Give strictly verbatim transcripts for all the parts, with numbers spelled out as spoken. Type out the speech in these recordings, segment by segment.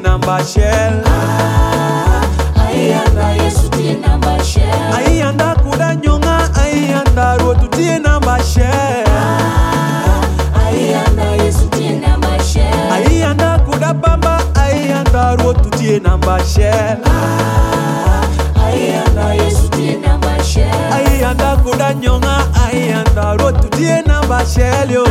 number shell. Ayanda Yesu tie number shell. Ayanda kuda nyonga, ayanda rotu tie number shell. Ayanda Yesu tie number shell. Ayanda kuda bamba, ayanda rotu tie number shell. Ayanda Yesu tie number shell. Ayanda kuda nyonga, ayanda rotu tie number shell yo.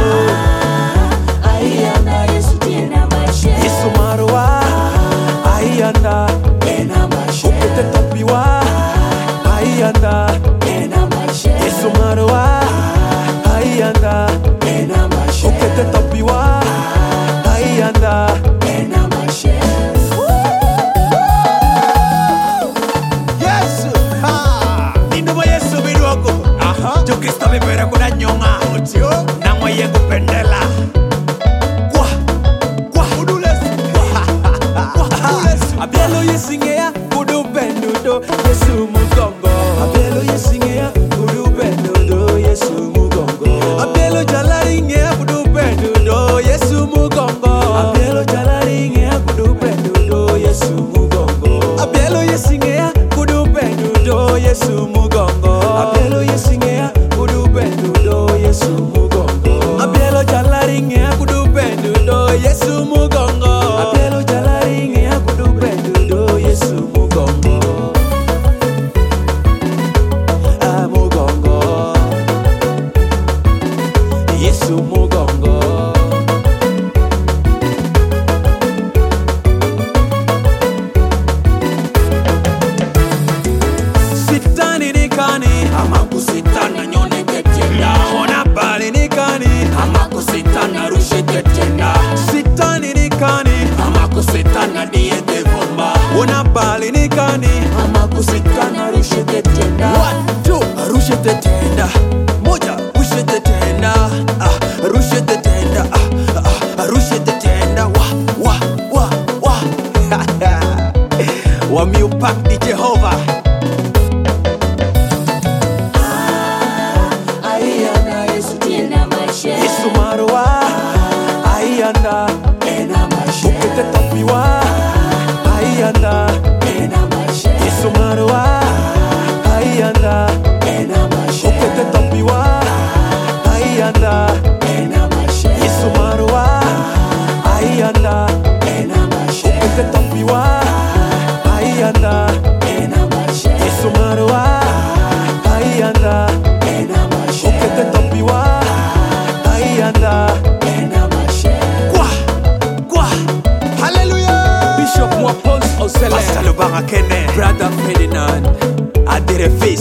Ayanda Yesu tie number shell. Yesu marwa, ayanda number shell. ukete topiwa, ayanda number shell. Yesu marwa, ayanda number shell. ukete topiwa, ayanda number shell. Yesu, ha! Ninduwa Yesu bidogo. Aha. Jo Kristo bibere kuna nyonga. Otio. Nangwa yengu pendela. Kwa. Kwa. Udulesu. Kwa. Udulesu. Abielo yesingea kudu pendudo Yesu mugongo. Abielo yesingea kudu pendudo Yesu mugongo. Abielo jalaringea kudu pendudo Yesu mugongo. Abielo jalaringea kudu pendudo Yesu mugongo. Abielo yesingea kudu pendudo Yesu mugongo. Abielo yesingea kudu pendudo Yesu mugongo. Abielo jalaringea kudu pendudo Yesu mugongo. Abielo jalaringea kudu pendudo Yesu mugongo. Ah mugongo. Yesu mugongo. Sitani nikani Ama kusitana nyone ketenda. ona bali nikani Ama kusitana rushe ketenda. Sitani nikani Ama kusitana diye devomba. ona bali nikani Ama kusitana rushe ketenda. One, two, rushe tetenda. Moja, rushe tetenda. Ah, rushe tetenda. Ah, ah, rushe tetenda. Wa, wa, wa, wa. Wamiupak ni Jehova. Ayanda Yesu tie number shell. Yesu marwa. Ayanda. number shell. Ukete topiwa. Ayanda. number shell. Yesu marwa. Ayanda. number shell. Ukete topiwa. Ayanda. number shell. Yesu marwa. Ayanda. number shell. Ukete topiwa. Ayanda. number shell. Yesu marwa. Ayanda. number shell. Ukete topiwa. Ayanda. number shell. Kwa. Kwa. Hallelujah. Bishop Mwapons Osele. Pastor Lubanga Kene. Brother Ferdinand. Aderefi.